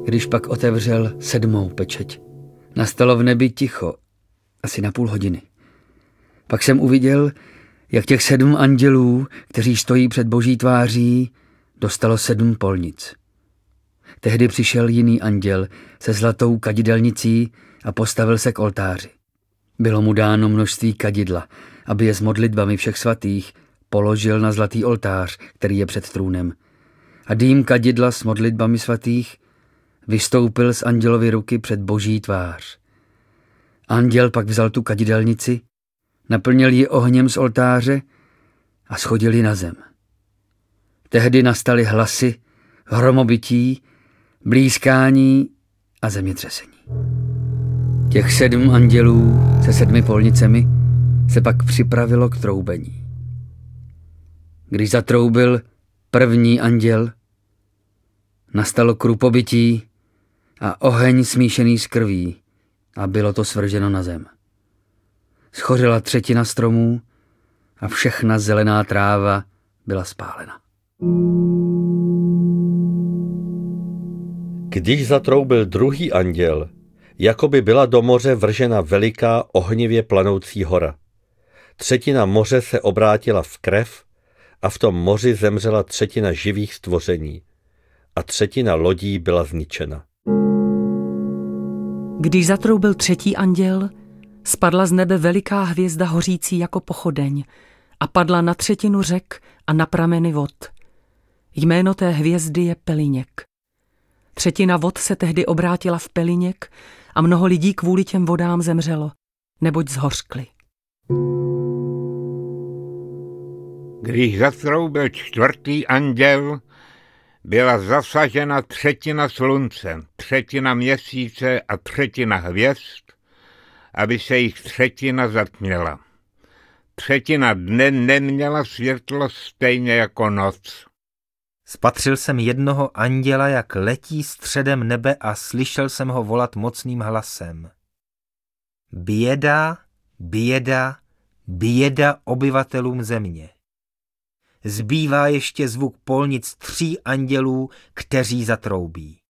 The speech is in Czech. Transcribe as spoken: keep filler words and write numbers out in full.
Když pak otevřel sedmou pečeť, nastalo v nebi ticho, asi na půl hodiny. Pak jsem uviděl, jak těch sedm andělů, kteří stojí před Boží tváří, dostalo sedm polnic. Tehdy přišel jiný anděl se zlatou kadidelnicí a postavil se k oltáři. Bylo mu dáno množství kadidla, aby je s modlitbami všech svatých položil na zlatý oltář, který je před trůnem. A dým kadidla s modlitbami svatých vystoupil z andělovy ruky před Boží tvář. Anděl pak vzal tu kadidelnici, naplnil ji ohněm z oltáře a shodil ji na zem. Tehdy nastaly hlasy, hromobití, blýskání a zemětřesení. Těch sedm andělů se sedmi polnicemi se pak připravilo k troubení. Když zatroubil první anděl, nastalo krupobití a oheň smíšený s krví a bylo to svrženo na zem. Schořela třetina stromů a všechna zelená tráva byla spálena. Když zatroubil druhý anděl, jakoby byla do moře vržena veliká ohnivě planoucí hora. Třetina moře se obrátila v krev a v tom moři zemřela třetina živých stvoření a třetina lodí byla zničena. Když zatroubil třetí anděl, spadla z nebe veliká hvězda hořící jako pochodeň a padla na třetinu řek a na prameny vod. Jméno té hvězdy je Peliněk. Třetina vod se tehdy obrátila v peliněk a mnoho lidí kvůli těm vodám zemřelo, neboť zhořkli. Když zatroubil čtvrtý anděl, byla zasažena třetina slunce, třetina měsíce a třetina hvězd, aby se jich třetina zatměla. Třetina dne neměla světlo stejně jako noc. Spatřil jsem jednoho anděla, jak letí středem nebe a slyšel jsem ho volat mocným hlasem. Běda, běda, běda obyvatelům země. Zbývá ještě zvuk polnic tří andělů, kteří zatroubí.